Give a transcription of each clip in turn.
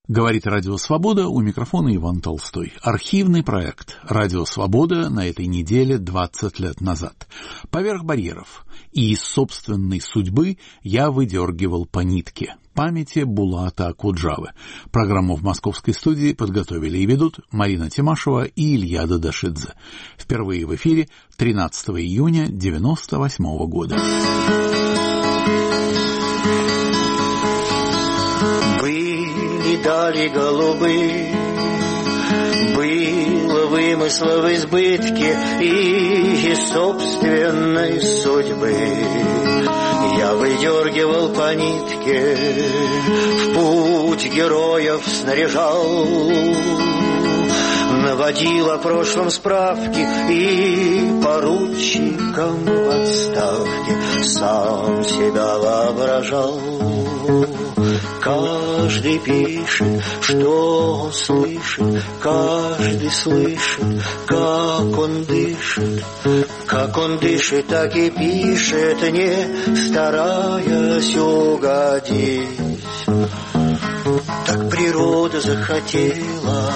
Говорит «Радио Свобода», у микрофона Иван Толстой. Архивный проект «Радио Свобода» на этой неделе 20 лет назад. Поверх барьеров и из собственной судьбы я выдергивал по нитке. Памяти Булата Акуджавы. Программу в московской студии подготовили и ведут Марина Тимашева и Илья Дадашидзе. Впервые в эфире 13 июня 1998 года. Дали голубы, было вымысла в избытке и собственной судьбы. Я выдергивал по нитке, в путь героев снаряжал, наводил о прошлом справки и поручиком в отставке сам себя воображал. Каждый пишет, что слышит, каждый слышит, как он дышит. Как он дышит, так и пишет, не стараясь угодить. Так природа захотела,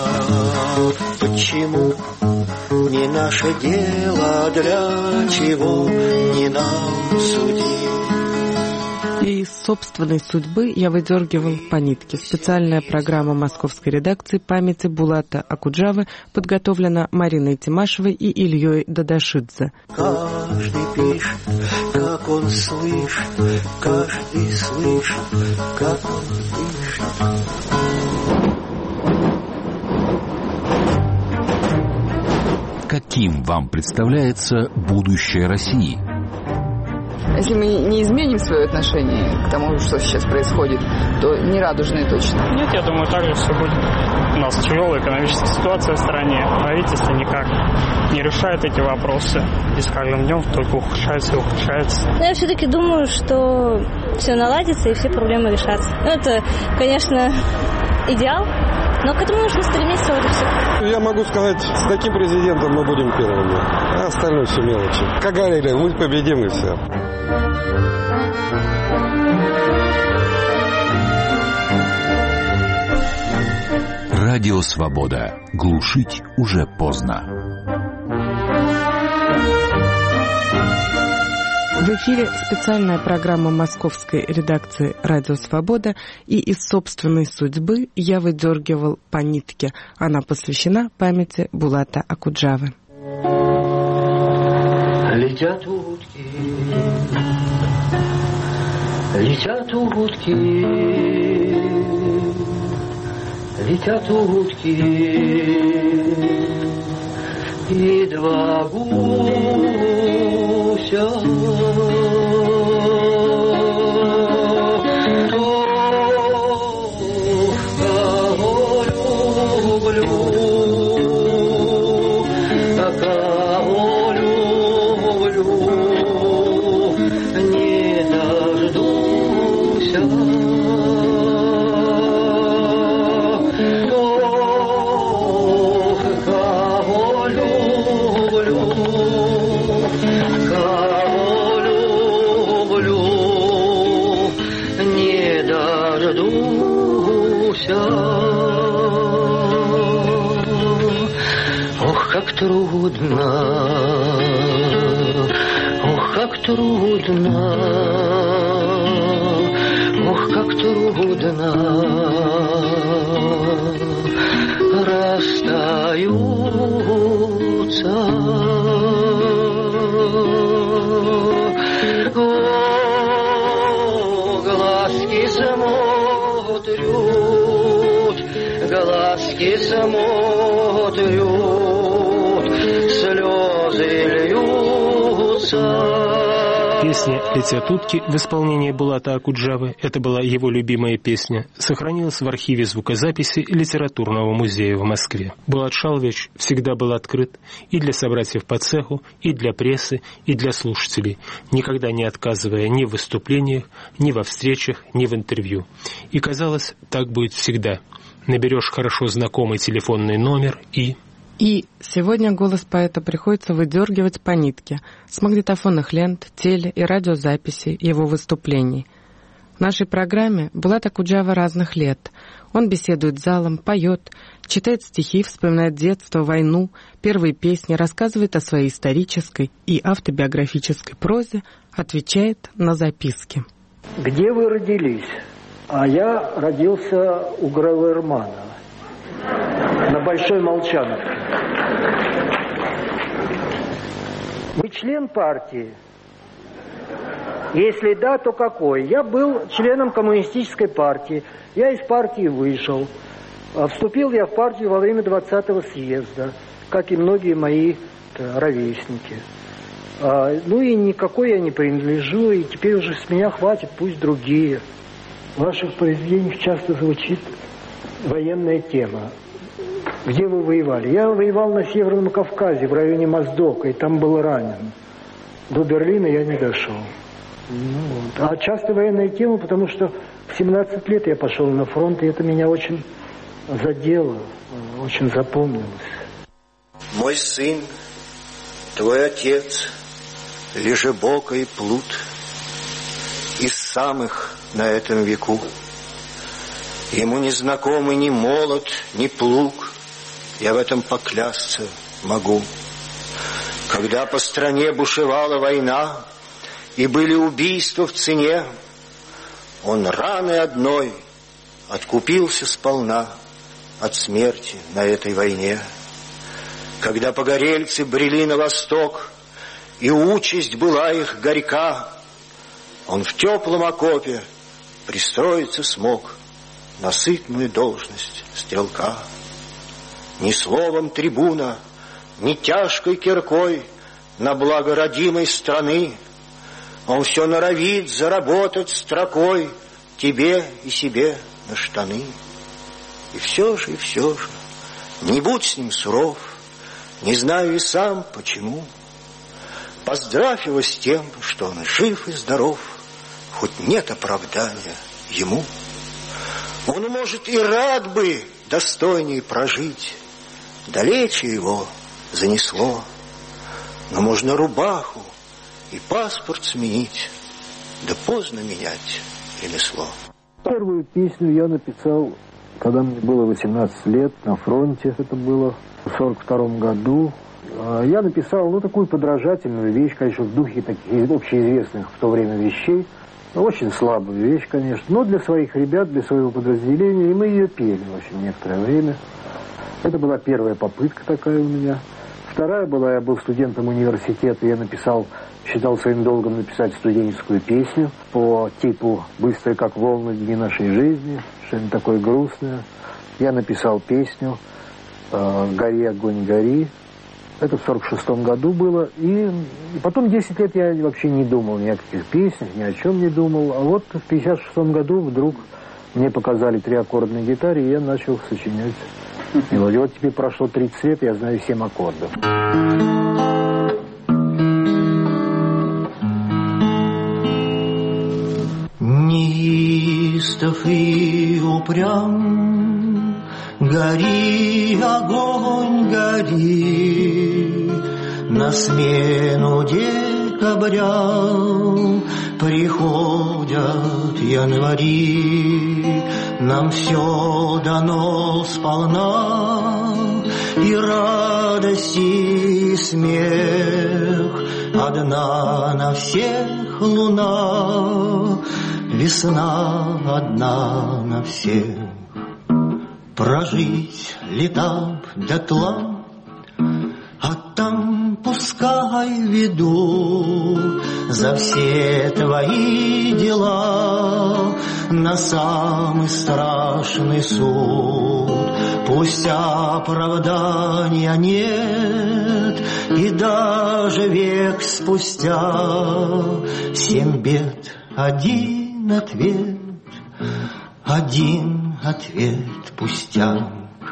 почему не наше дело, для чего не нам судить. И из собственной судьбы я выдергивал по нитке. Специальная программа московской редакции «Памяти Булата Акуджавы» подготовлена Мариной Тимашевой и Ильей Дадашидзе. Каждый пишет, как он слышит, каждый слышит, как он дышит. Каким вам представляется будущее России? Если мы не изменим свое отношение к тому, что сейчас происходит, то не радужное точно. Нет, я думаю, так же все будет. У нас тяжелая экономическая ситуация в стране. Правительство никак не решает эти вопросы. И с каждым днем только ухудшается и ухудшается. Но я все-таки думаю, что все наладится и все проблемы решатся. Это, конечно, идеал, но к этому нужно стремиться, вот и все. Я могу сказать, с таким президентом мы будем первыми, а остальное все мелочи. Как говорили, мы победим и все. Радио Свобода. Глушить уже поздно. В эфире специальная программа московской редакции «Радио Свобода», и из собственной судьбы я выдергивал по нитке. Она посвящена памяти Булата Акуджавы. Летят утки, летят утки, летят утки, и два гуся. Трудно, ох, как трудно, ох, как трудно расстаются. О, глазки смотрят, глазки смотрят. Песня «Летят утки» в исполнении Булата Акуджавы, это была его любимая песня, сохранилась в архиве звукозаписи Литературного музея в Москве. Булат Шалович всегда был открыт и для собратьев по цеху, и для прессы, и для слушателей, никогда не отказывая ни в выступлениях, ни во встречах, ни в интервью. И казалось, так будет всегда. Наберешь хорошо знакомый телефонный номер И сегодня голос поэта приходится выдергивать по нитке с магнитофонных лент, теле- и радиозаписей его выступлений. В нашей программе Булат Акуджава разных лет. Он беседует с залом, поет, читает стихи, вспоминает детство, войну, первые песни, рассказывает о своей исторической и автобиографической прозе, отвечает на записки. Где вы родились? А я родился у Грауэрмана на Большой Молчановке. Вы член партии? Если да, то какой? Я был членом коммунистической партии. Я из партии вышел. Вступил я в партию во время 20-го съезда, как и многие мои ровесники. Ну и никакой я не принадлежу, и теперь уже с меня хватит, пусть другие. В ваших произведениях часто звучит военная тема. Где вы воевали? Я воевал на Северном Кавказе, в районе Моздока, и там был ранен. До Берлина я не дошел. А часто военная тема, потому что в 17 лет я пошел на фронт, и это меня очень задело, очень запомнилось. Мой сын, твой отец, лежебокий плут, из самых на этом веку. Ему не знакомы ни молот, ни плуг, я в этом поклясться могу. Когда по стране бушевала война, и были убийства в цене, он раной одной откупился сполна от смерти на этой войне. Когда погорельцы брели на восток, и участь была их горька, он в теплом окопе пристроиться смог на сытную должность стрелка. Ни словом трибуна, ни тяжкой киркой на благо родимой страны он все норовит заработать строкой тебе и себе на штаны. И все же, не будь с ним суров, не знаю и сам почему. Поздравь его с тем, что он жив и здоров, хоть нет оправдания ему. Он, может, и рад бы достойнее прожить, далече его занесло, но можно рубаху и паспорт сменить, да поздно менять ремесло. Первую песню я написал, когда мне было 18 лет, на фронте. Это было в 1942 году. Я написал, такую подражательную вещь, конечно, в духе таких общеизвестных в то время вещей. Очень слабую вещь, конечно, но для своих ребят, для своего подразделения. И мы ее пели, в общем, некоторое время. Это была первая попытка такая у меня. Вторая была, я был студентом университета, я считал своим долгом написать студенческую песню по типу «Быстрые, как волны, дни нашей жизни», что-нибудь такое грустное. Я написал песню «Гори, огонь, гори». Это в 1946 году было. И потом 10 лет я вообще не думал ни о каких песнях, ни о чем не думал. А вот в 1956 году вдруг мне показали 3 аккордные гитары, и я начал сочинять мелодию. Вот теперь прошло 30 лет, я знаю 7 аккордов. Неистов и упрям, гори, огонь, гори, на смену декабря приходят январи. Нам все дано сполна, и радость, и смех, одна на всех луна, весна одна на всех. Прожить лета дотла, а там пускай веду за все твои дела на самый страшный суд. Пусть оправдания нет, и даже век спустя 7 бед, один ответ пустяк.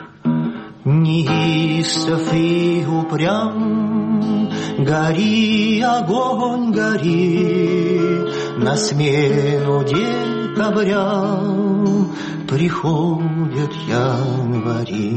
Неистов и упрям, гори, огонь, гори, на смену декабря приходят январи.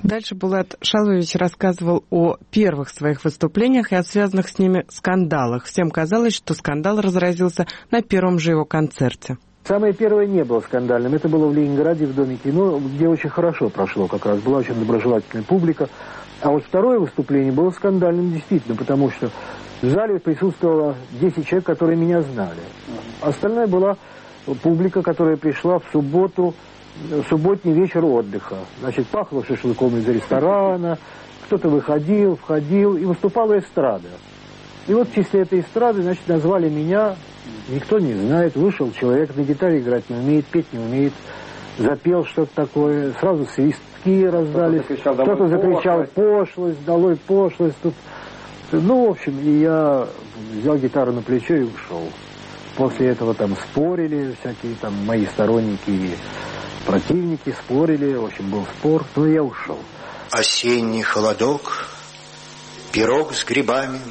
Дальше Булат Шалвович рассказывал о первых своих выступлениях и о связанных с ними скандалах. Всем казалось, что скандал разразился на первом же его концерте. Самое первое не было скандальным. Это было в Ленинграде, в Доме кино, где очень хорошо прошло как раз. Была очень доброжелательная публика. А вот второе выступление было скандальным действительно, потому что в зале присутствовало 10 человек, которые меня знали. Остальная была публика, которая пришла в субботу, субботний вечер отдыха. Значит, пахло шашлыком из ресторана, кто-то выходил, входил, и выступала эстрада. И вот в числе этой эстрады, значит, назвали меня, никто не знает, вышел человек, на гитаре играть не умеет, петь не умеет, запел что-то такое, сразу свистки раздались, кто-то закричал пошлость, долой пошлость. Тут. Ну, в общем, и я взял гитару на плечо и ушел. После этого там спорили всякие там мои сторонники и противники, спорили, в общем, был спор, но я ушел. Осенний холодок, пирог с грибами,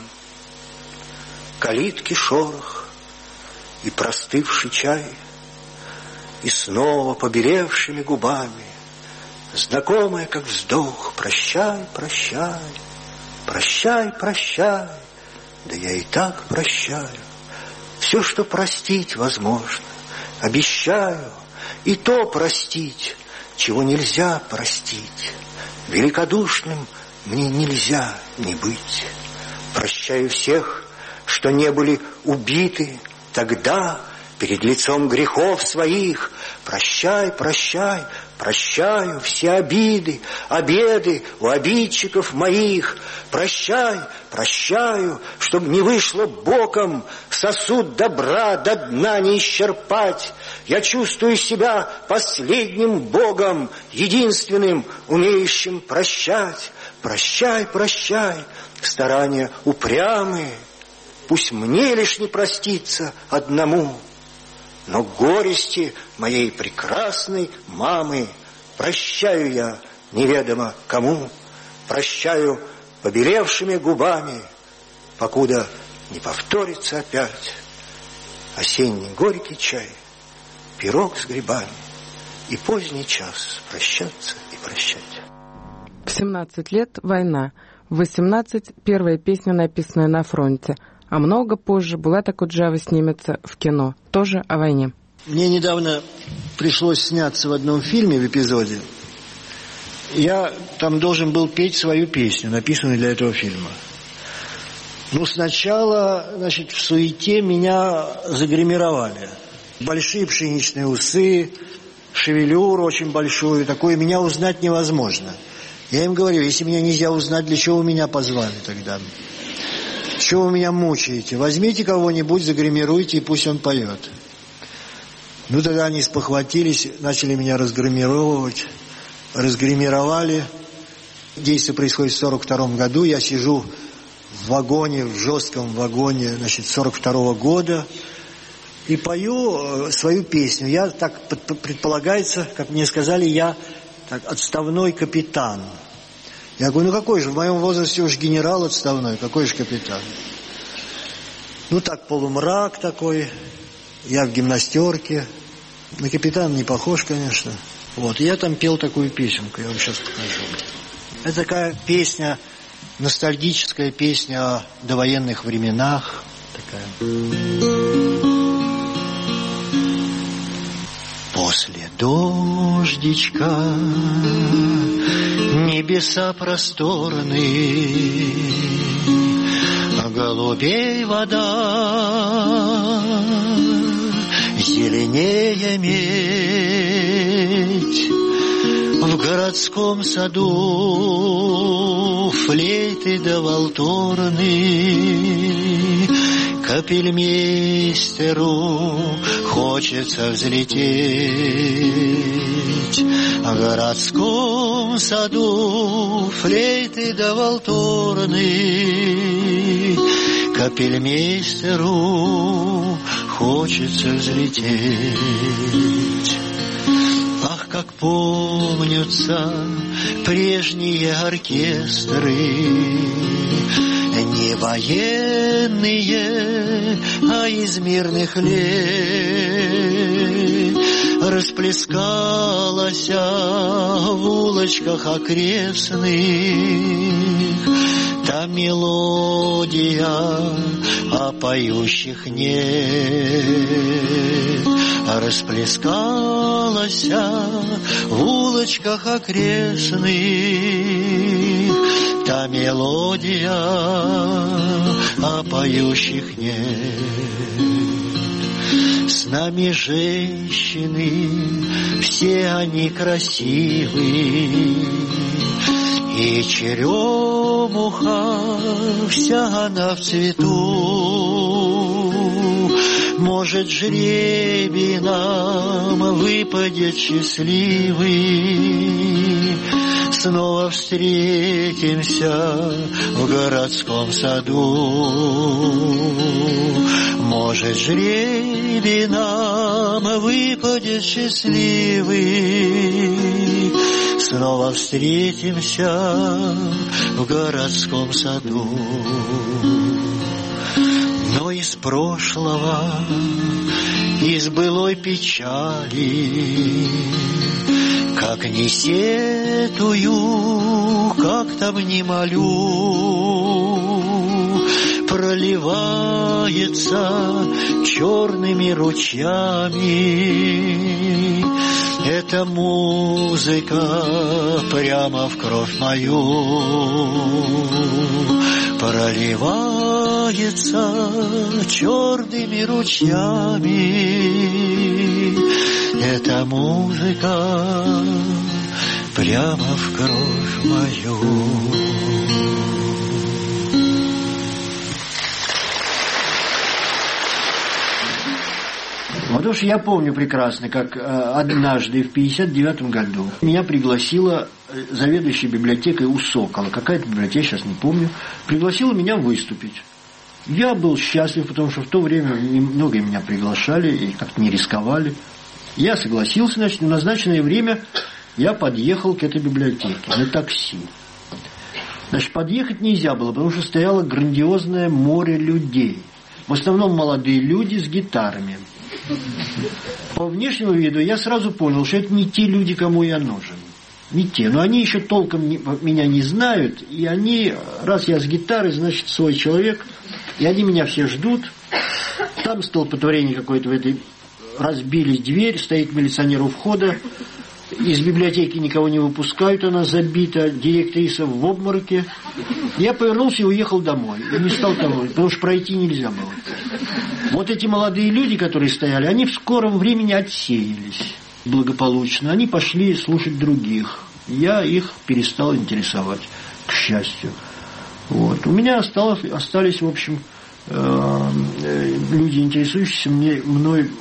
калитки шорох и простывший чай, и снова побелевшими губами знакомое, как вздох, прощай, прощай, прощай, прощай, да я и так прощаю. Все, что простить возможно, обещаю, и то простить, чего нельзя простить. Великодушным мне нельзя не быть. Прощаю всех, что не были убиты тогда перед лицом грехов своих. Прощай, прощай, прощаю все обиды, обеды у обидчиков моих. Прощай, прощаю, чтоб не вышло боком сосуд добра до дна не исчерпать. Я чувствую себя последним Богом, единственным, умеющим прощать. Прощай, прощай, старания упрямые, пусть мне лишь не проститься одному. Но горести моей прекрасной мамы прощаю я неведомо кому. Прощаю побелевшими губами, покуда не повторится опять осенний горький чай, пирог с грибами и поздний час прощаться и прощать. В 17 лет война, в 18 первая песня, написанная на фронте, а много позже Булат Акуджава снимется в кино, тоже о войне. Мне недавно пришлось сняться в одном фильме, в эпизоде. Я там должен был петь свою песню, написанную для этого фильма. Ну, сначала, значит, в суете меня загримировали. Большие пшеничные усы, шевелюру очень большую, такое меня узнать невозможно. Я им говорю, если меня нельзя узнать, для чего вы меня позвали тогда? Чего вы меня мучаете? Возьмите кого-нибудь, загримируйте, и пусть он поет. Ну, тогда они спохватились, начали меня разгримировать. Разгримировали. Действие происходит в 1942 году. Я сижу в вагоне, в жестком вагоне, значит, 1942 года. И пою свою песню. Я, так предполагается, как мне сказали, я так, отставной капитан. Я говорю, ну какой же, в моем возрасте уж генерал отставной, какой же капитан? Ну так, полумрак такой, я в гимнастерке. На капитана не похож, конечно. Вот, и я там пел такую песенку, я вам сейчас покажу. Это такая песня, ностальгическая песня о довоенных временах. Такая. После дождичка небеса просторные, голубей вода, зеленее медь. В городском саду флейты да валторны, капельмейстеру хочется взлететь. В городском саду флейты да валторны, капельмейстеру хочется взлететь. Ах, как помнятся прежние оркестры, не военные, а из мирных лет. расплескалась в улочках окрестных, та мелодия, а поющих нет. Расплескалась в улочках окрестных та мелодия, а поющих нет. С нами женщины, все они красивы, и черемуха вся она в цвету. Может, жребий нам выпадет счастливый, снова встретимся в городском саду. Может, жребий нам выпадет счастливый, снова встретимся в городском саду. Но из прошлого, из былой печали, как не сетую, как там не молю, проливается черными ручьями эта музыка прямо в кровь мою. Проливается черными ручьями эта музыка прямо в кровь мою. Потому что я помню прекрасно, как однажды в 1959 году меня пригласила заведующая библиотекой у «Сокола», какая-то библиотека, сейчас не помню, пригласила меня выступить. Я был счастлив, потому что в то время многие меня приглашали и как-то не рисковали. Я согласился, значит, в назначенное время я подъехал к этой библиотеке на такси. Значит, подъехать нельзя было, потому что стояло грандиозное море людей. В основном молодые люди с гитарами. По внешнему виду я сразу понял, что это не те люди, кому я нужен. Не те. Но они еще толком меня не знают. И они, раз я с гитарой, значит, свой человек. И они меня все ждут. Там столпотворение какое-то в этой. Разбили дверь, стоит милиционер у входа. Из библиотеки никого не выпускают, она забита, директриса в обмороке. Я повернулся и уехал домой. И не стал домой, потому что пройти нельзя было. Вот эти молодые люди, которые стояли, они в скором времени отсеялись благополучно. Они пошли слушать других. Я их перестал интересовать, к счастью. Вот. У меня остались, в общем, люди, интересующиеся мной,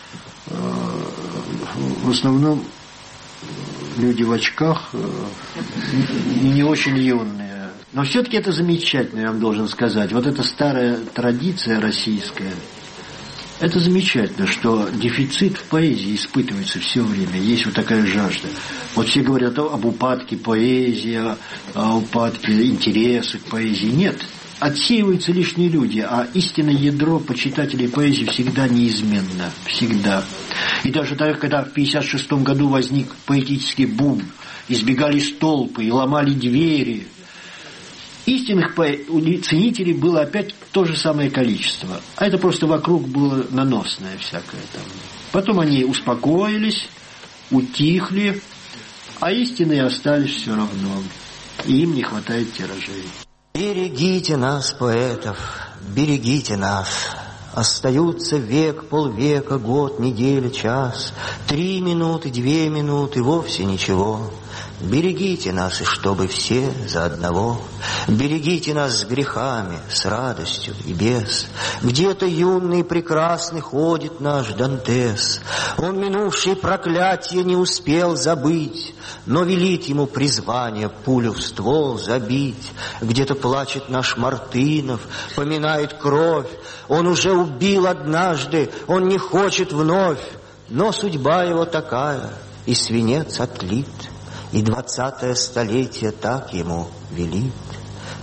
в основном люди в очках, не очень юные. Но все-таки это замечательно, я вам должен сказать. Вот эта старая традиция российская, это замечательно, что дефицит в поэзии испытывается все время. Есть вот такая жажда. Вот все говорят об упадке поэзии, о упадке интереса к поэзии. Нет. Отсеиваются лишние люди, а истинное ядро почитателей поэзии всегда неизменно. Всегда. И даже тогда, когда в 1956 году возник поэтический бум, избегались толпы и ломали двери, истинных ценителей было опять то же самое количество. А это просто вокруг было наносное всякое там. Потом они успокоились, утихли, а истинные остались все равно. И им не хватает тиражей. Берегите нас, поэтов, берегите нас. Остаются век, полвека, год, неделя, час, 3 минуты, 2 минуты, вовсе ничего. Берегите нас, и чтобы все за одного. Берегите нас с грехами, с радостью и без. Где-то юный и прекрасный ходит наш Дантес. Он минувшие проклятия не успел забыть, но велит ему призвание пулю в ствол забить. Где-то плачет наш Мартынов, поминает кровь. Он уже убил однажды, он не хочет вновь. Но судьба его такая, и свинец отлит. И 20-е столетие так ему велит.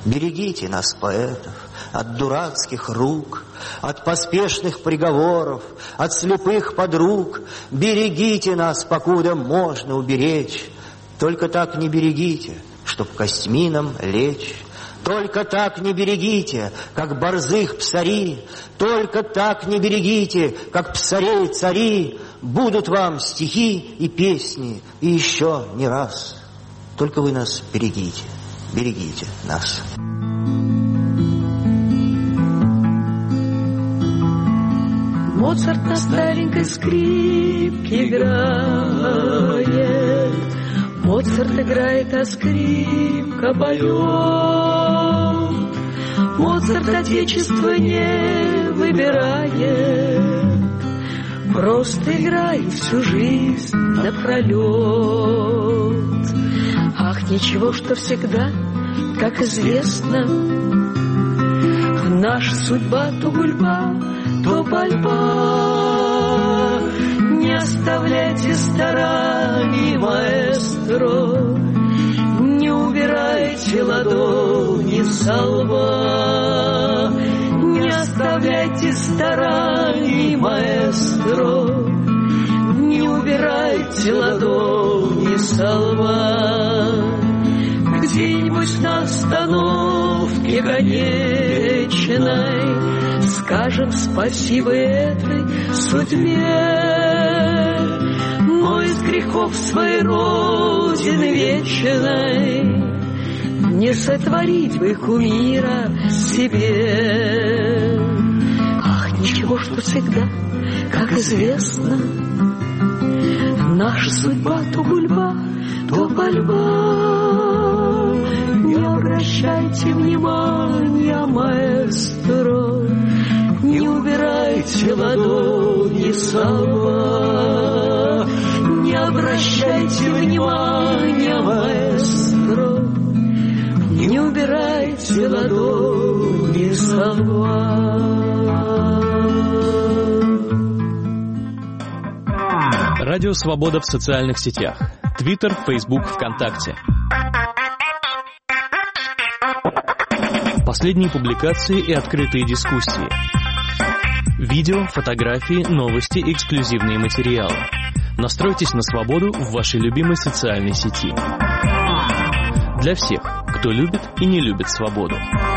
Берегите нас, поэтов, от дурацких рук, от поспешных приговоров, от слепых подруг. Берегите нас, покуда можно уберечь. Только так не берегите, чтоб костьми нам лечь. Только так не берегите, как борзых псари. Только так не берегите, как псарей цари. Будут вам стихи и песни, и еще не раз. Только вы нас берегите, берегите нас. Моцарт на старенькой скрипке играет, Моцарт играет, а скрипка поет. Моцарт отечество не выбирает, просто играет всю жизнь напролет. Ах, ничего, что всегда, как известно, наша судьба то гульба, то борьба. Не оставляйте стараний, маэстро, не убирайте ладони со лба. Не оставляйте стараний, маэстро, не убирайте ладони со лба. Где-нибудь на остановке конечной скажем спасибо этой судьбе, но из грехов своей Родины вечной не сотворить бы кумира себе. Ах, ничего, что всегда, как известно, наша судьба то гульба, то борьба. Не обращайте внимания, маэстро, не убирайте ладони со лба. Не обращайте внимания, маэстро, не убирайте ладони со лба. Радио «Свобода» в социальных сетях. Твиттер, Фейсбук, ВКонтакте. Последние публикации и открытые дискуссии. Видео, фотографии, новости, эксклюзивные материалы. Настройтесь на свободу в вашей любимой социальной сети. Для всех, кто любит и не любит свободу.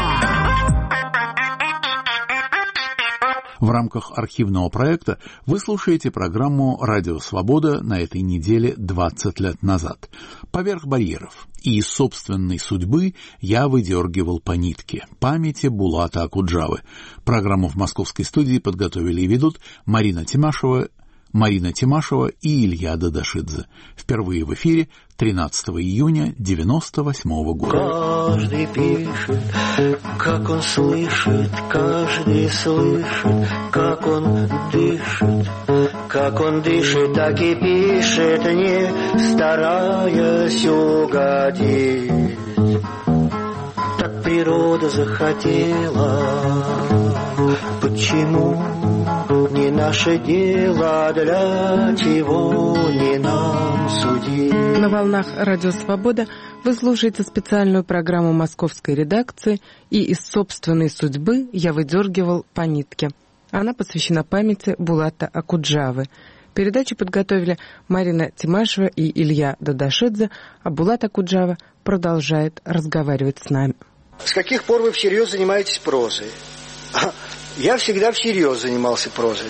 В рамках архивного проекта вы слушаете программу «Радио Свобода» на этой неделе 20 лет назад. «Поверх барьеров». И из собственной судьбы я выдергивал по нитке. Памяти Булата Акуджавы. Программу в московской студии подготовили и ведут Марина Тимашева и Илья Дадашидзе. Впервые в эфире 13 июня 1998 года. Каждый пишет, как он слышит, каждый слышит, как он дышит. Как он дышит, так и пишет, не стараясь угодить. Так природа захотела, почему не наше дело, для чего не нам судить. На волнах «Радио Свобода» вы слушаете специальную программу московской редакции, и из собственной судьбы я выдергивал по нитке. Она посвящена памяти Булата Акуджавы. Передачу подготовили Марина Тимашева и Илья Дадашидзе, а Булат Акуджава продолжает разговаривать с нами. С каких пор вы всерьез занимаетесь прозой? Я всегда всерьез занимался прозой.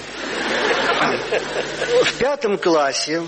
В 5 классе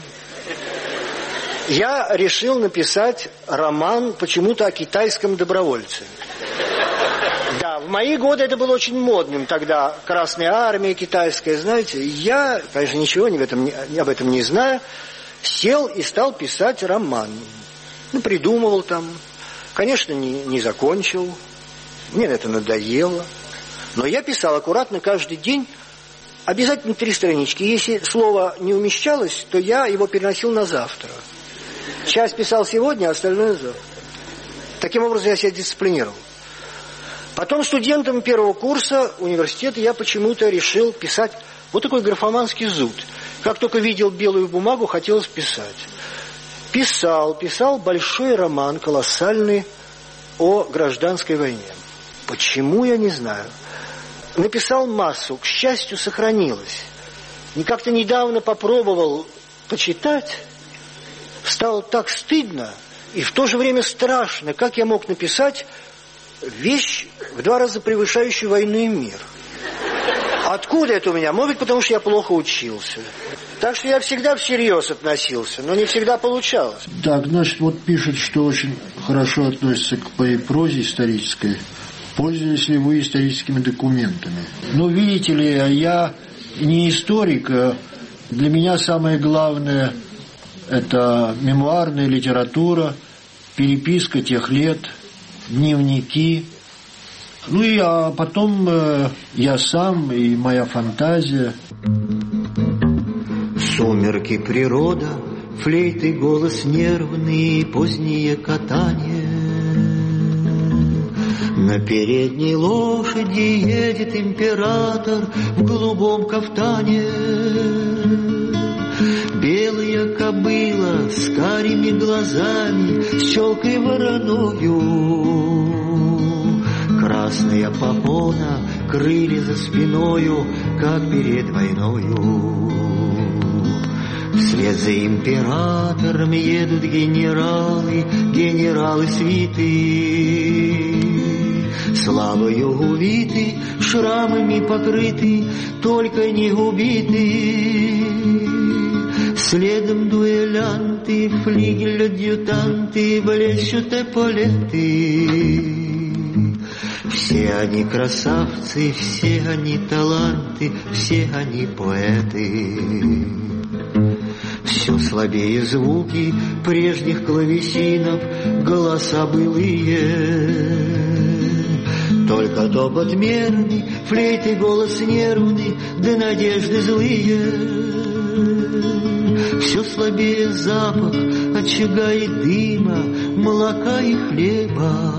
я решил написать роман почему-то о китайском добровольце. Да, в мои годы это было очень модным тогда. Красная армия китайская, знаете. Я, конечно, ничего об этом не знаю. Сел и стал писать роман. Придумывал там. Конечно, не закончил. Мне это надоело. Но я писал аккуратно каждый день. Обязательно 3 странички. Если слово не умещалось, то я его переносил на завтра. Часть писал сегодня, а остальное завтра. Таким образом я себя дисциплинировал. Потом студентом 1 курса университета я почему-то решил писать вот такой графоманский зуд. Как только видел белую бумагу, хотелось писать. Писал большой роман, колоссальный, о гражданской войне. Почему, я не знаю. Написал массу, к счастью, сохранилось. И как-то недавно попробовал почитать, стало так стыдно и в то же время страшно, как я мог написать вещь в 2 раза превышающую «Войну и мир». Откуда это у меня? Может быть, потому что я плохо учился. Так что я всегда всерьез относился, но не всегда получалось. Так, значит, вот пишет, что очень хорошо относится к прозе исторической. Пользуетесь ли вы историческими документами? Ну, видите ли, я не историк. Для меня самое главное – это мемуарная литература, переписка тех лет, дневники. Ну и потом я сам и моя фантазия. Сумерки, природа, флейты, голос нервный, позднее катание. На передней лошади едет император в голубом кафтане. Белая кобыла с карими глазами, с челкой вороною. Красная попона, крылья за спиною, как перед войною. Вслед за императором едут генералы, генералы свиты. Славою увиты, шрамами покрыты, только не убиты. Следом дуэлянты, флигель-адъютанты, блещут эполеты. Все они красавцы, все они таланты, все они поэты. Все слабее звуки прежних клавесинов, голоса былые. Только топот мерный, флейты голос нервный, да надежды злые. Все слабее запах очага и дыма, молока и хлеба.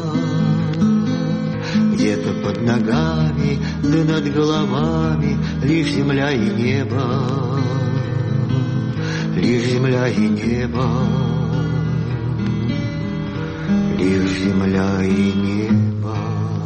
Где-то под ногами, да над головами лишь земля и небо, лишь земля и небо, лишь земля и небо.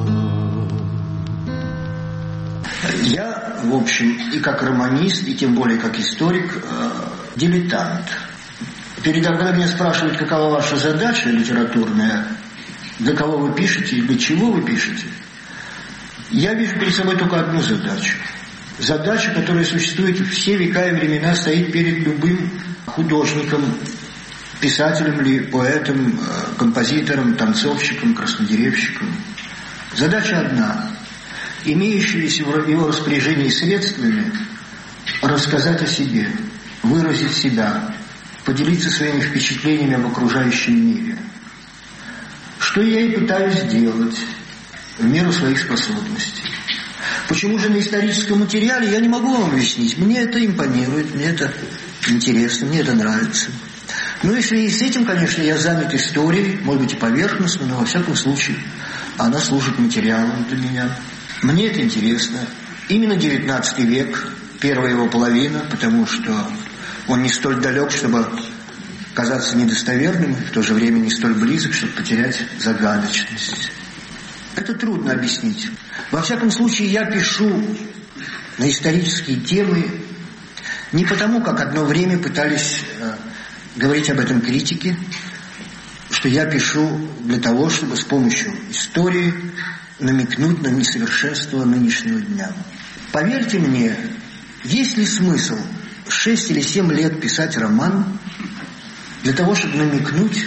Я, в общем, и как романист, и тем более как историк, дилетант. Когда меня спрашивают, какова ваша задача литературная, для кого вы пишете и для чего вы пишете, я вижу перед собой только одну задачу. Задача, которая существует все века и времена, стоит перед любым художником, писателем ли, поэтом, композитором, танцовщиком, краснодеревщиком. Задача одна. Имеющимися в его распоряжении средствами рассказать о себе, выразить себя, поделиться своими впечатлениями об окружающем мире. Что я и пытаюсь сделать в меру своих способностей. Почему же на историческом материале, я не могу вам объяснить. Мне это импонирует, мне это интересно, мне это нравится. Ну и в связи с этим, конечно, я занят историей, может быть и поверхностно, но во всяком случае она служит материалом для меня. Мне это интересно. Именно XIX век, первая его половина, потому что он не столь далек, чтобы казаться недостоверным, в то же время не столь близок, чтобы потерять загадочность. Это трудно объяснить. Во всяком случае, я пишу на исторические темы не потому, как одно время пытались говорить об этом критики, что я пишу для того, чтобы с помощью истории намекнуть на несовершенство нынешнего дня. Поверьте мне, есть ли смысл 6 или 7 лет писать роман для того, чтобы намекнуть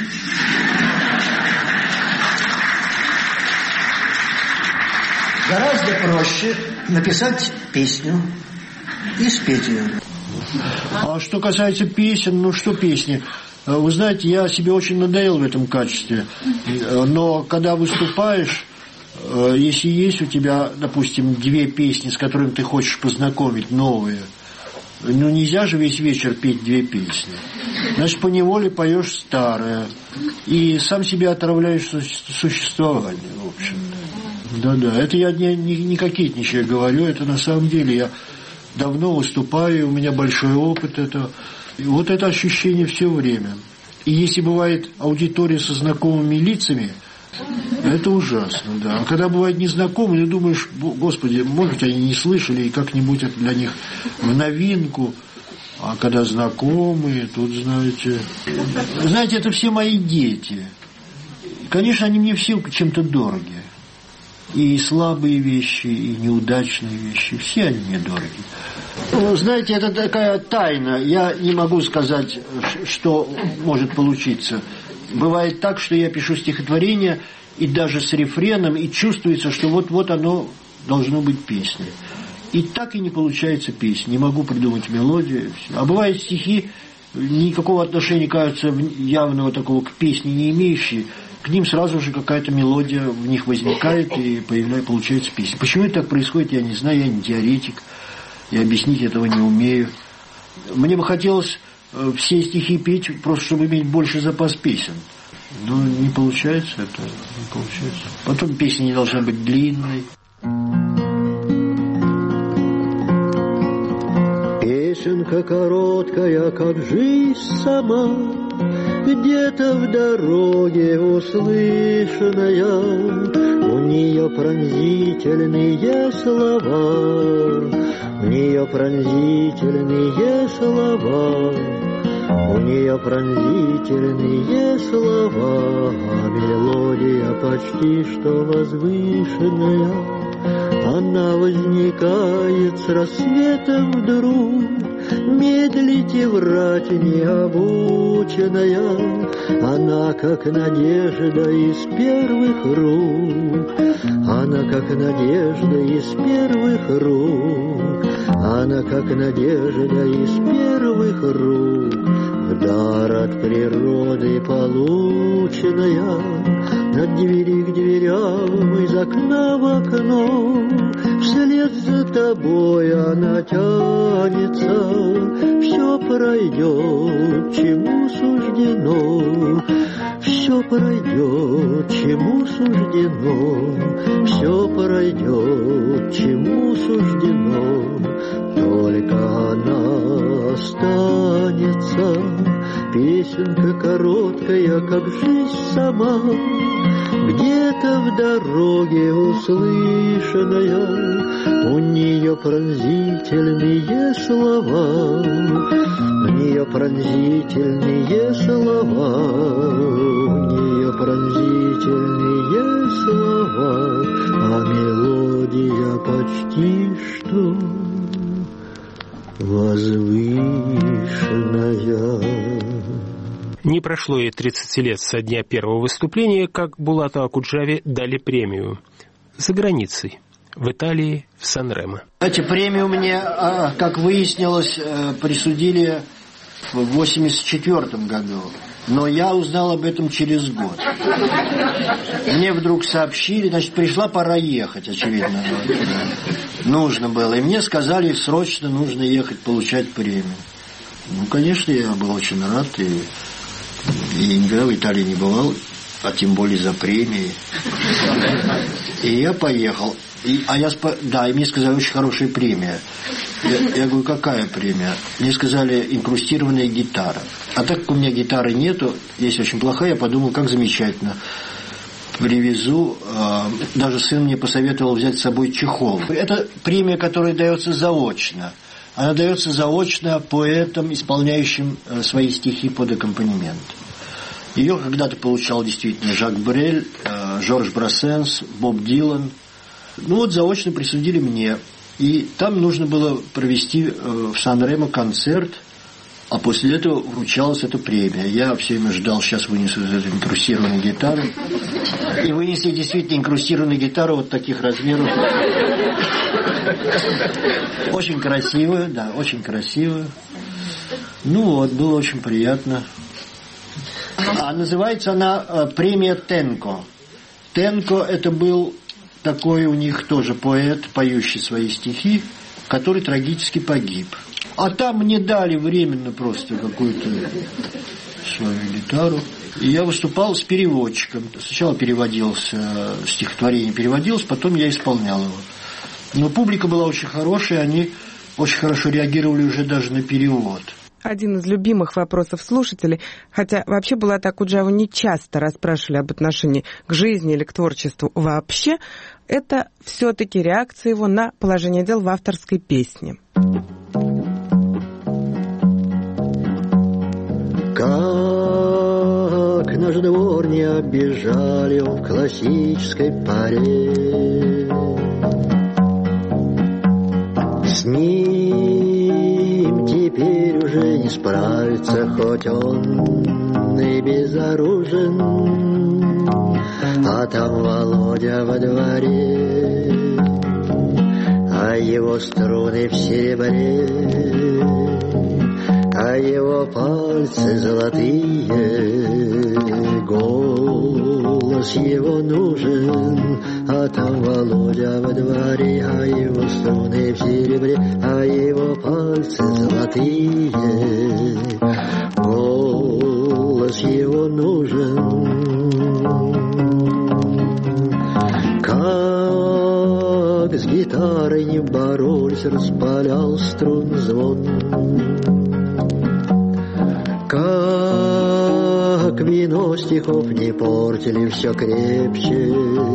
гораздо проще написать песню и спеть ее. А что касается песен, ну что песни? Вы знаете, я себе очень надоел в этом качестве. Но когда выступаешь, если есть у тебя, допустим, 2 песни, с которыми ты хочешь познакомить, новые, ну нельзя же весь вечер петь 2 песни. Значит, поневоле поешь старое. И сам себя отравляешь существование, в общем-то. Да-да, это я не кокетничаю говорю, это на самом деле я давно выступаю, у меня большой опыт этого. И вот это ощущение все время. И если бывает аудитория со знакомыми лицами, Это ужасно, да. А когда бывают незнакомые, ты думаешь, Господи, может, они не слышали, и как-нибудь это для них в новинку. А когда знакомые, тут, знаете, это все мои дети. Конечно, они мне все чем-то дороги. И слабые вещи, и неудачные вещи. Все они мне дороги. Ну, знаете, это такая тайна. Я не могу сказать, что может получиться. Бывает так, что я пишу стихотворение, и даже с рефреном, и чувствуется, что вот оно должно быть песней. И так и не получается песня. Не могу придумать мелодию. А бывают стихи, никакого отношения, кажется, явного такого к песне не имеющие. К ним сразу же какая-то мелодия в них возникает, и получается песня. Почему это так происходит, я не знаю, я не теоретик. Я объяснить этого не умею. Мне бы хотелось все стихи петь, просто чтобы иметь больше запас песен. Но не получается это, не получается. Потом песня не должна быть длинной. Песенка короткая, как жизнь сама, где-то в дороге услышанная, у нее пронзительные слова, у нее пронзительные слова, у нее пронзительные слова, а мелодия почти что возвышенная. Она возникает с рассветом вдруг, медлить и врать необученная. Она как надежда из первых рук, она как надежда из первых рук, она как надежда из первых рук, дар от природы полученная. От двери к дверям, из окна в окно, вслед за тобой она тянется. Все пройдет, чему суждено, все пройдет, чему суждено, все пройдет, чему суждено, только она останется. Песенка короткая, как жизнь сама, где-то в дороге услышанная, у нее пронзительные слова, у нее пронзительные слова, у нее пронзительные слова, а мелодия почти что возвышенная. Не прошло и 30 лет со дня первого выступления, как Булату Акуджаве дали премию. За границей. В Италии, в Сан-Ремо. Эти премию мне, как выяснилось, присудили в 1984 году. Но я узнал об этом через год. Мне вдруг сообщили, значит, пришла пора ехать, очевидно. Нужно было. И мне сказали, срочно нужно ехать получать премию. Ну, конечно, я был очень рад. И никогда в Италии не бывал, а тем более за премией. И я поехал. И мне сказали, очень хорошая премия. Я говорю, какая премия? Мне сказали, инкрустированная гитара. А так как у меня гитары нету, есть очень плохая, я подумал, как замечательно. Привезу. Даже сын мне посоветовал взять с собой чехол. Это премия, которая дается заочно. Она дается заочно поэтам, исполняющим свои стихи под аккомпанемент. Ее когда-то получал действительно Жак Брель, Жорж Брассенс, Боб Дилан. Ну вот заочно присудили мне. И там нужно было провести в Сан-Ремо концерт, а после этого вручалась эта премия. Я все время ждал, сейчас вынесу эту инкрустированную гитару. И вынесли действительно инкрустированную гитару вот таких размеров. Очень красивую, да, очень красивую. Ну вот, было очень приятно. А называется она премия Тенко. Тенко это был такой у них тоже поэт, поющий свои стихи, который трагически погиб. А там мне дали временно просто какую-то свою гитару. И я выступал с переводчиком. Сначала переводился, стихотворение переводилось, потом я исполнял его. Но публика была очень хорошая, они очень хорошо реагировали уже даже на перевод. Один из любимых вопросов слушателей, хотя вообще Булата Акуджаву не часто расспрашивали об отношении к жизни или к творчеству вообще, это все-таки реакция его на положение дел в авторской песне. Как наш двор не оббежали в классической паре, с ним теперь уже не справится, хоть он и безоружен, а там Володя во дворе, а его струны в серебре, а его пальцы золотые, голос его нужен, а там Володя во дворе, а его струны в серебре, а его пальцы золотые, голос его нужен. Как с гитарой не боролись, распалял струн звон, как вино стихов не портили, все крепче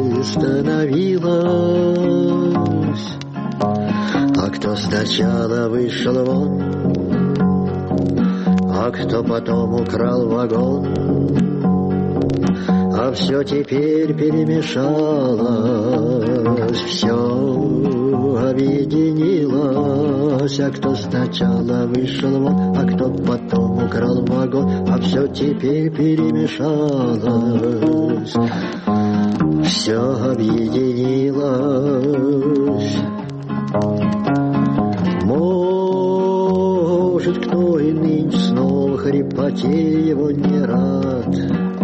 становилось. А кто сначала вышел вон, а кто потом украл вагон, а все теперь перемешалось, все объединилось. А кто сначала вышел вон, а кто потом украл вагон, а все теперь перемешалось, все объединилось. Может, кто и нынче снова хрипоте его не рад,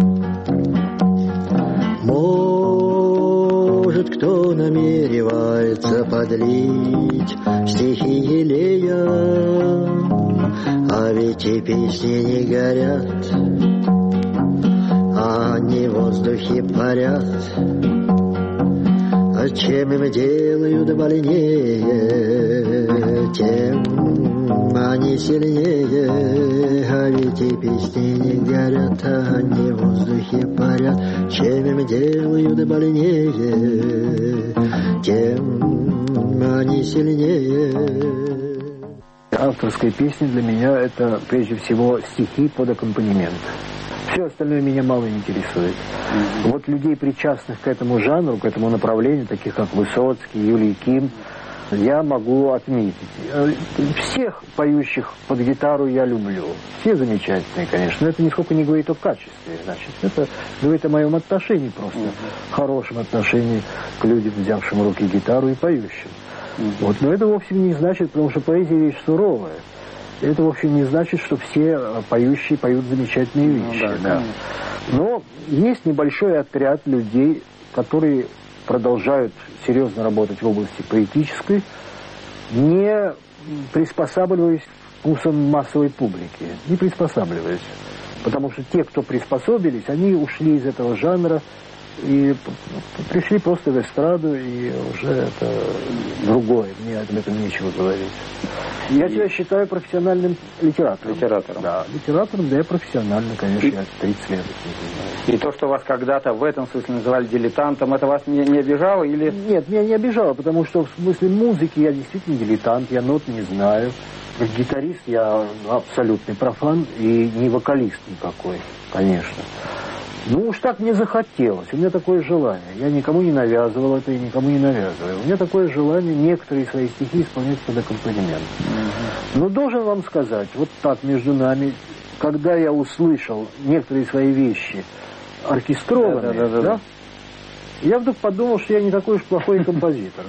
может, кто намеревается подлить стихи елея, а ведь и песни не горят, а они в воздухе парят. А чем им делают больнее, тем они сильнее, а ведь и песни не горят, а они в воздухе парят. Чем им делают больнее, тем они сильнее. Авторская песня для меня — это прежде всего стихи под аккомпанемент. Все остальное меня мало интересует. Вот людей, причастных к этому жанру, к этому направлению, таких как Высоцкий, Юлий Ким, я могу отметить. Всех поющих под гитару я люблю. Все замечательные, конечно. Но это нисколько не говорит о качестве. Значит, это говорит о моем отношении просто. Хорошем отношении к людям, взявшим в руки гитару и поющим. Вот. Но это вовсе не значит, потому что поэзия вещь суровая. Это вовсе не значит, что все поющие поют замечательные вещи. Да. Но есть небольшой отряд людей, которые продолжают серьезно работать в области поэтической, не приспосабливаясь к вкусам массовой публики. Не приспосабливаясь. Потому что те, кто приспособились, они ушли из этого жанра и пришли просто в эстраду, и уже это другое. Мне об этом нечего говорить. Я себя считаю профессиональным литератором. Да, литератором, да, я профессионально, конечно, я 30 лет. И то, что вас когда-то в этом смысле называли дилетантом, это вас не обижало или... Нет, меня не обижало, потому что в смысле музыки я действительно дилетант, я нот не знаю. Как гитарист я абсолютный профан и не вокалист никакой, конечно. Ну уж так мне захотелось, у меня такое желание. Я никому не навязывал это и никому не навязываю. У меня такое желание некоторые свои стихи исполнять под аккомпанемент. Но должен вам сказать, вот так между нами, когда я услышал некоторые свои вещи оркестрованные, да, я вдруг подумал, что я не такой уж плохой композитор.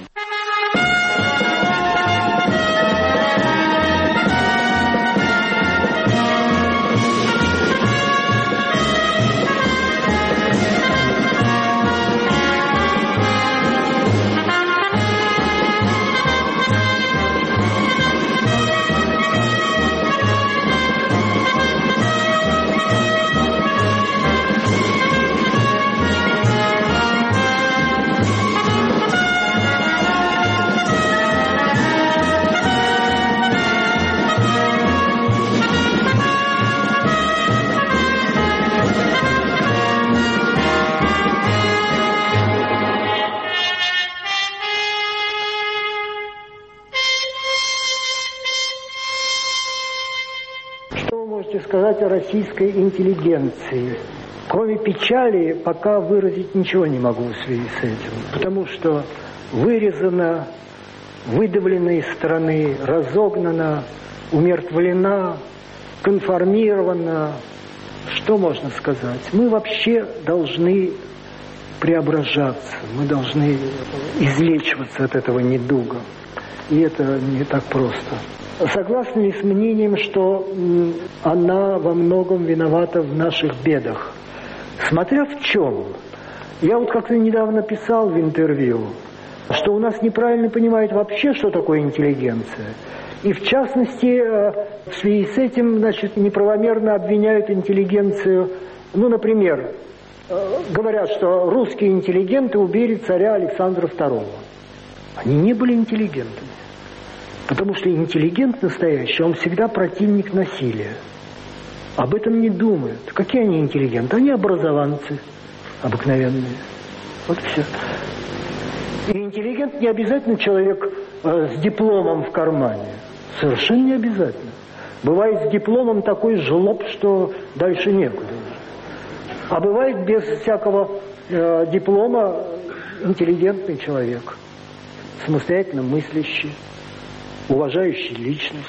можете сказать о российской интеллигенции? Кроме печали, пока выразить ничего не могу в связи с этим. Потому что вырезана, выдавлена из страны, разогнана, умертвлена, конформирована. Что можно сказать? Мы вообще должны преображаться, мы должны излечиваться от этого недуга. И это не так просто. Согласны ли с мнением, что она во многом виновата в наших бедах? Смотря в чем. Я вот как-то недавно писал в интервью, что у нас неправильно понимают вообще, что такое интеллигенция. И в частности, в связи с этим, значит, неправомерно обвиняют интеллигенцию. Ну, например, говорят, что русские интеллигенты убили царя Александра II. Они не были интеллигентами. Потому что интеллигент настоящий, он всегда противник насилия. Об этом не думают. Какие они интеллигенты? Они образованцы обыкновенные. Вот и все. И интеллигент не обязательно человек с дипломом в кармане. Совершенно не обязательно. Бывает с дипломом такой жлоб, что дальше некуда. А бывает без всякого диплома интеллигентный человек. Самостоятельно мыслящий, уважающий личность.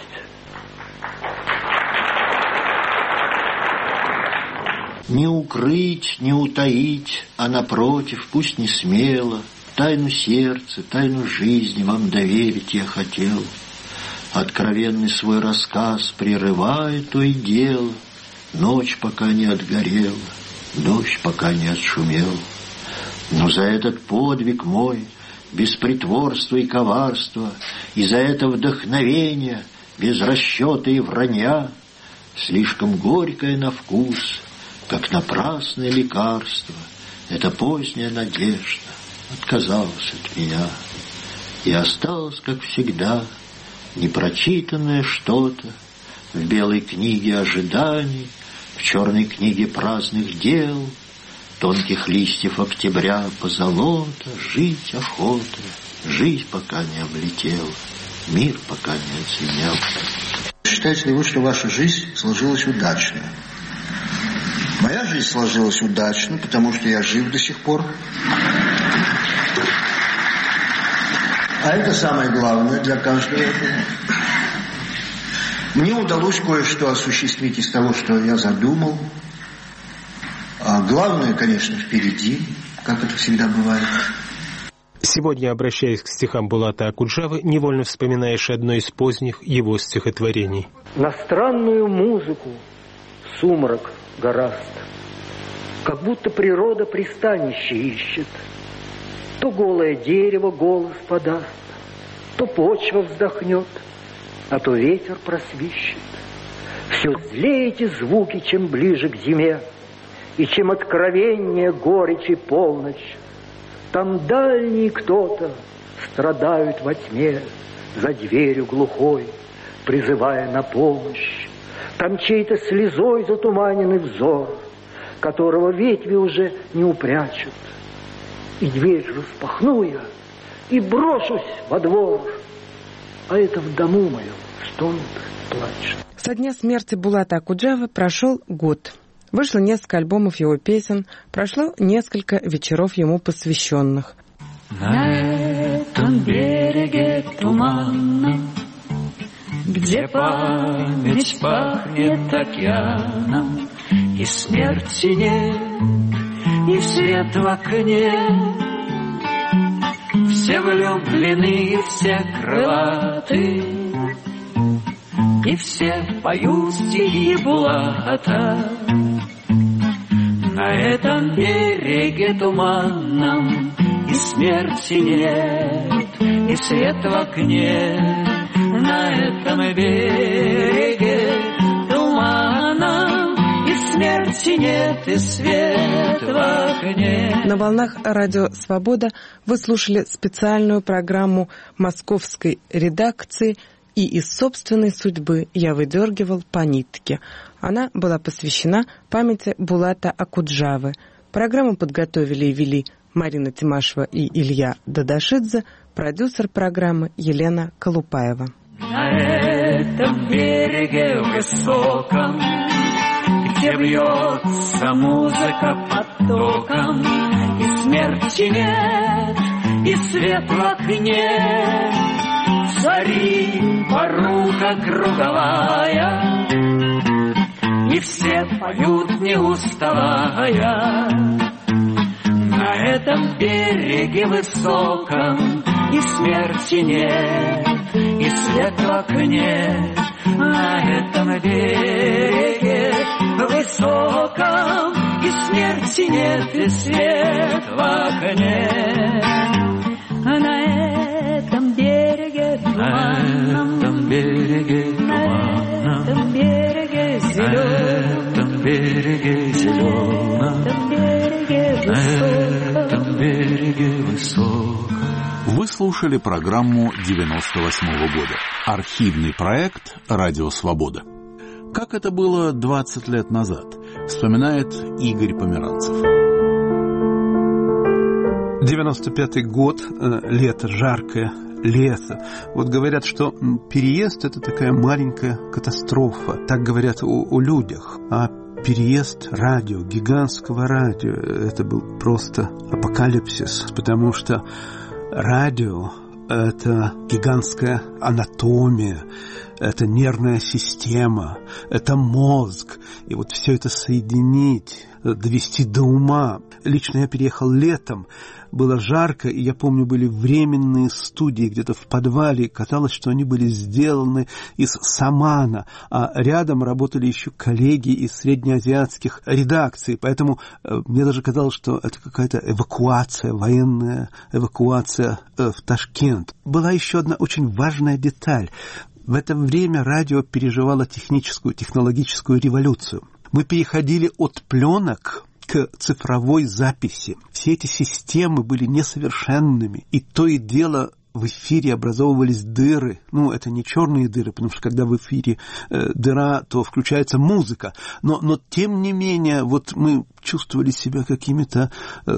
Не укрыть, не утаить, а напротив, пусть не смело, тайну сердца, тайну жизни вам доверить я хотел. Откровенный свой рассказ прерывая то и дело, ночь пока не отгорела, дождь пока не отшумел. Но за этот подвиг мой, без притворства и коварства, и за это вдохновение, без расчета и вранья, слишком горькое на вкус, как напрасное лекарство, эта поздняя надежда отказалась от меня. И осталось, как всегда, непрочитанное что-то в белой книге ожиданий, в черной книге праздных дел, тонких листьев октября позолота, жить охота, жизнь пока не облетела, мир пока не оценил. Считаете ли вы, что ваша жизнь сложилась удачно? Моя жизнь сложилась удачно, потому что я жив до сих пор. А это самое главное для каждого. Мне удалось кое-что осуществить из того, что я задумал. А главное, конечно, впереди, как это всегда бывает. Сегодня, обращаясь к стихам Булата Акуджавы, невольно вспоминаешь одно из поздних его стихотворений. На странную музыку сумрак гораст, как будто природа пристанище ищет. То голое дерево голос подаст, то почва вздохнет, а то ветер просвищет. Все злее эти звуки, чем ближе к зиме, и чем откровеннее горечь и полночь. Там дальний кто-то страдают во тьме за дверью глухой, призывая на помощь. Там чей-то слезой затуманенный взор, которого ветви уже не упрячут. И дверь распахну я, и брошусь во двор, а это в дому моем стонут, плачут. Со дня смерти Булата Акуджавы прошел год. Вышло несколько альбомов его песен, прошло несколько вечеров ему посвященных. На этом береге туманном, где память пахнет океаном, и смерти нет, и свет в окне. Все влюблены, все крылаты, и все поют стихи Булата. На этом береге туманном и смерти нет, и свет в окне. На этом береге туманном и смерти нет, и свет в окне. На волнах радио «Свобода» вы слушали специальную программу московской редакции «И из собственной судьбы я выдергивал по нитке». Она была посвящена памяти Булата Акуджавы. Программу подготовили и вели Марина Тимашева и Илья Дадашидзе, продюсер программы Елена Колупаева. На этом береге высоком, где бьется музыка потоком, и смерти нет, и свет в окне, царит порука круговая, и все поют не уставая. На этом береге высоком и смерти нет, и свет в окне. На этом береге высоком и смерти нет, и свет в окне. А на этом береге туманном, на этом береге туманном, на этом береге зеленом, на этом береге зеленом, на этом береге высоком. Вы слушали программу 98-го года. Архивный проект «Радио Свобода». Как это было 20 лет назад, вспоминает Игорь Померанцев. 95-й год, лето, жаркое лето. Вот говорят, что переезд – это такая маленькая катастрофа. Так говорят о людях. А переезд радио, гигантского радио, это был просто апокалипсис, потому что радио – это гигантская анатомия, это нервная система, это мозг. И вот все это соединить, довести до ума. Лично я переехал летом, было жарко, и я помню, были временные студии где-то в подвале. Казалось, что они были сделаны из самана, а рядом работали еще коллеги из среднеазиатских редакций. Поэтому мне даже казалось, что это какая-то эвакуация, военная эвакуация в Ташкент. Была еще одна очень важная деталь. В это время радио переживало технологическую революцию. Мы переходили от пленок к цифровой записи. Все эти системы были несовершенными, и то и дело в эфире образовывались дыры. Ну, это не черные дыры, потому что когда в эфире дыра, то включается музыка. Но тем не менее, вот мы чувствовали себя какими-то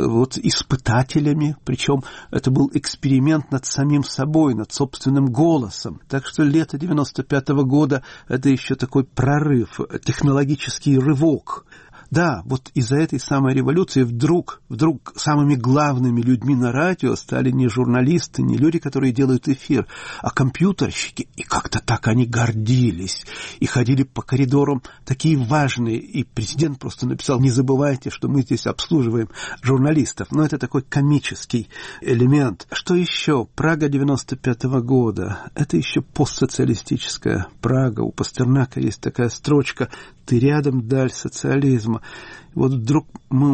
испытателями, причем это был эксперимент над самим собой, над собственным голосом. Так что лето 95-го года – это еще такой прорыв, технологический рывок. Да, вот из-за этой самой революции вдруг самыми главными людьми на радио стали не журналисты, не люди, которые делают эфир, а компьютерщики. И как-то так они гордились. И ходили по коридорам такие важные. И президент просто написал: не забывайте, что мы здесь обслуживаем журналистов. Но это такой комический элемент. Что еще? Прага 95-го года. Это еще постсоциалистическая Прага. У Пастернака есть такая строчка: «Ты рядом, даль социализма». Вот вдруг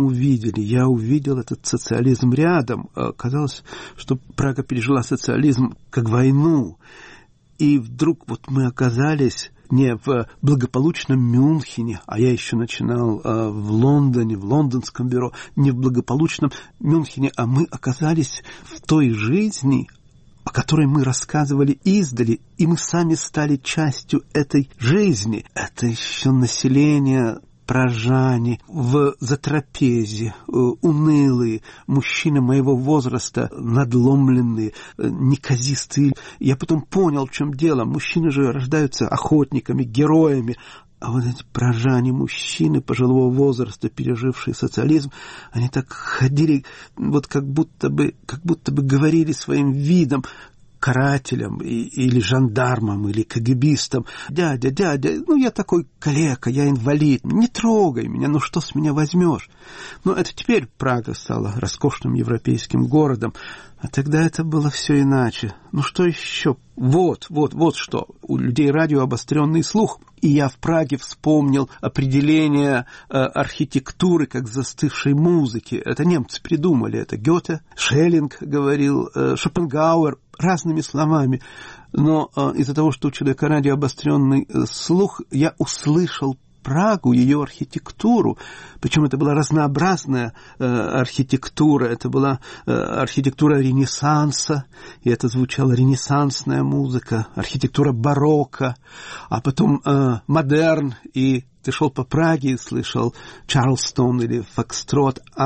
я увидел этот социализм рядом. Казалось, что Прага пережила социализм как войну. И вдруг вот мы оказались не в благополучном Мюнхене, а я еще начинал в Лондоне, в лондонском бюро, не в благополучном Мюнхене, а мы оказались в той жизни, о которой мы рассказывали издали, и мы сами стали частью этой жизни. Это еще население пражане, в затрапезе, унылые, мужчины моего возраста, надломленные, неказистые. Я потом понял, в чем дело. Мужчины же рождаются охотниками, героями. А вот эти пражане, мужчины пожилого возраста, пережившие социализм, они так ходили, вот как будто бы говорили своим видом карателям или жандармам, или КГБистам: дядя, я такой калека, я инвалид, не трогай меня, что с меня возьмешь? Это теперь Прага стала роскошным европейским городом, а тогда это было все иначе. Что еще? Вот что. У людей радио обостренный слух. И я в Праге вспомнил определение архитектуры как застывшей музыки. Это немцы придумали. Это Гёте, Шеллинг говорил, Шопенгауэр, разными словами. Но из-за того, что у человека радио обостренный слух, я услышал Прагу, ее архитектуру. Причем это была разнообразная архитектура. Это была архитектура Ренессанса, и это звучала ренессансная музыка, архитектура барокко, а потом модерн, и ты шел по Праге и слышал Чарльстон или Фокстрот, а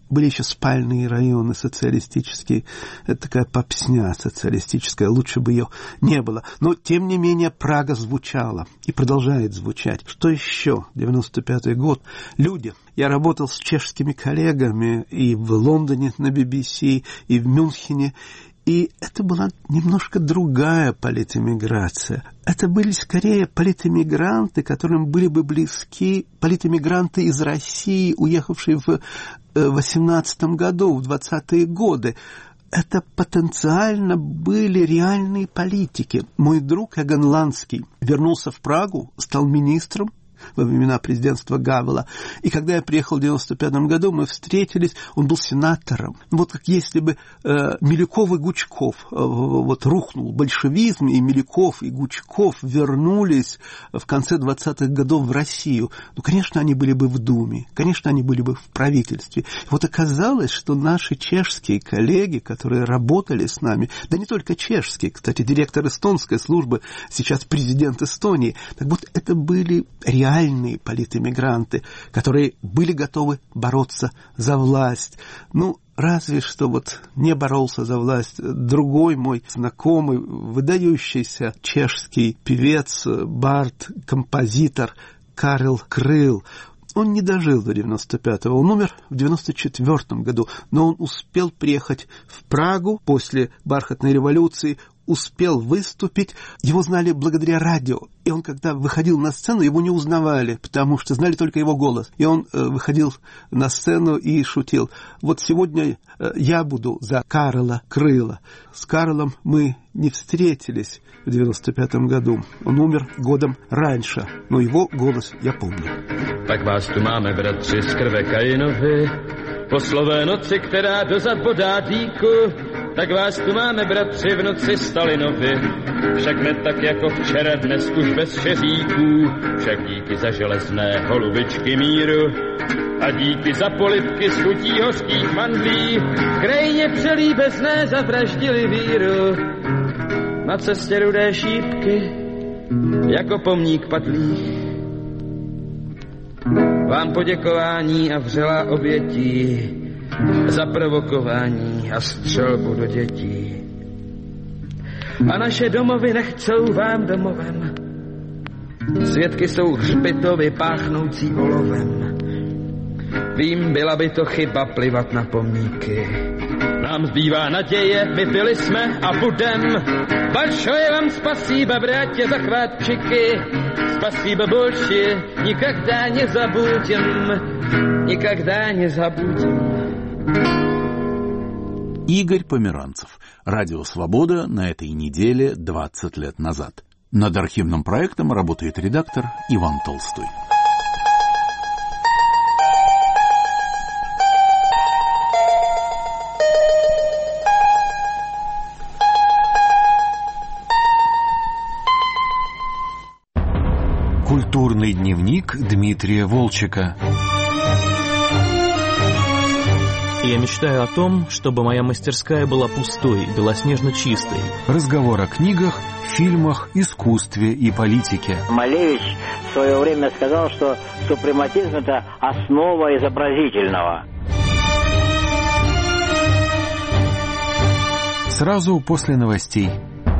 были еще спальные районы социалистические. Это такая попсня социалистическая, лучше бы ее не было. Но, тем не менее, Прага звучала и продолжает звучать. Что еще? 95-й год. Люди. Я работал с чешскими коллегами и в Лондоне на BBC, и в Мюнхене. И это была немножко другая политэмиграция. Это были скорее политэмигранты, которым были бы близки политэмигранты из России, уехавшие в 18 году, в 20-е годы. Это потенциально были реальные политики. Мой друг Эгон Ланский вернулся в Прагу, стал министром во времена президентства Гавела. И когда я приехал в 95 году, мы встретились, он был сенатором. Вот как если бы Милюков и Гучков, вот рухнул большевизм, и Милюков и Гучков вернулись в конце 20-х годов в Россию. Ну, конечно, они были бы в Думе, конечно, они были бы в правительстве. Вот оказалось, что наши чешские коллеги, которые работали с нами, да не только чешские, кстати, директор эстонской службы, сейчас президент Эстонии, так вот это были реальные политэмигранты, которые были готовы бороться за власть. Ну, разве что вот не боролся за власть другой мой знакомый, выдающийся чешский певец, бард, композитор Карел Крыл. Он не дожил до 95-го, он умер в 94-м году, но он успел приехать в Прагу после бархатной революции, успел выступить, его знали благодаря радио. И он, когда выходил на сцену, его не узнавали, потому что знали только его голос. И он выходил на сцену и шутил. Вот сегодня я буду за Карела Крыла. С Карлом мы не встретились в 95-м году. Он умер годом раньше, но его голос я помню. Tak vás tu máme, bratři, z krve Kainovi, po slové noci, která dozad bodá dýku. Tak vás tu máme, bratři, v noci Stalinovi, však ne tak jako včera, dnes už bez šeříků, však díky za železné holubičky míru a díky za polibky z chutí hořkých mandlí, krajně přelíbezné zavraždili víru. Na cestě rudé šípky, jako pomník padlých, vám poděkování a vřelá obětí za provokování a střelbu do dětí. A naše domovy nechcou vám domovem. Svědky jsou hřbitovy páchnoucí olovem. Vím, byla by to chyba plivat na pomníky. Nám zbývá naděje, my byli jsme a budem. Большое вам спасибо, братья захватчики. Спасибо большое, никогда не забудем. Никогда не забудем. Игорь Померанцев. Радио «Свобода» на этой неделе 20 лет назад. Над архивным проектом работает редактор Иван Толстой. Культурный дневник Дмитрия Волчека. Я мечтаю о том, чтобы моя мастерская была пустой, белоснежно чистой. Разговор о книгах, фильмах, искусстве и политике. Малевич в свое время сказал, что супрематизм – это основа изобразительного. Сразу после новостей.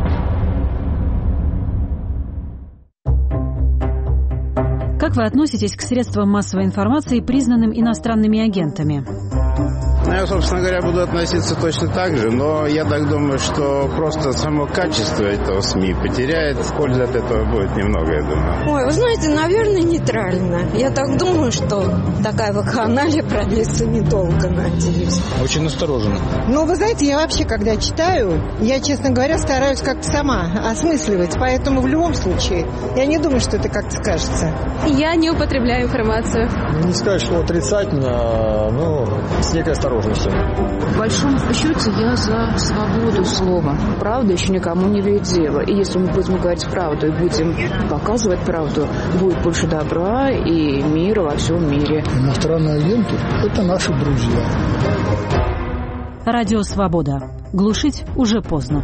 Как вы относитесь к средствам массовой информации, признанным иностранными агентами? Я, собственно говоря, буду относиться точно так же, но я так думаю, что просто само качество этого СМИ потеряет, пользы от этого будет немного, я думаю. Ой, вы знаете, наверное, нейтрально. Я так думаю, что такая вакханалия продлится недолго, надеюсь. Очень осторожно. Ну, вы знаете, я вообще, когда читаю, я, честно говоря, стараюсь как-то сама осмысливать, поэтому в любом случае я не думаю, что это как-то скажется. Я не употребляю информацию. Не сказать, что отрицательно, но с некой осторожностью. В большом счете я за свободу слова. Правда еще никому не вредила. И если мы будем говорить правду и будем показывать правду, будет больше добра и мира во всем мире. Иностранные агенты – это наши друзья. Радио «Свобода». Глушить уже поздно.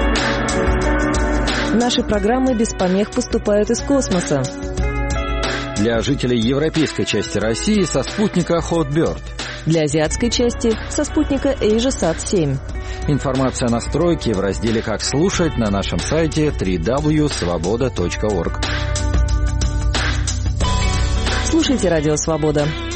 Наши программы без помех поступают из космоса. Для жителей европейской части России со спутника Hotbird. Для азиатской части со спутника AsiaSat-7. Информация о настройке в разделе «Как слушать» на нашем сайте www.svoboda.org. Слушайте «Радио Свобода».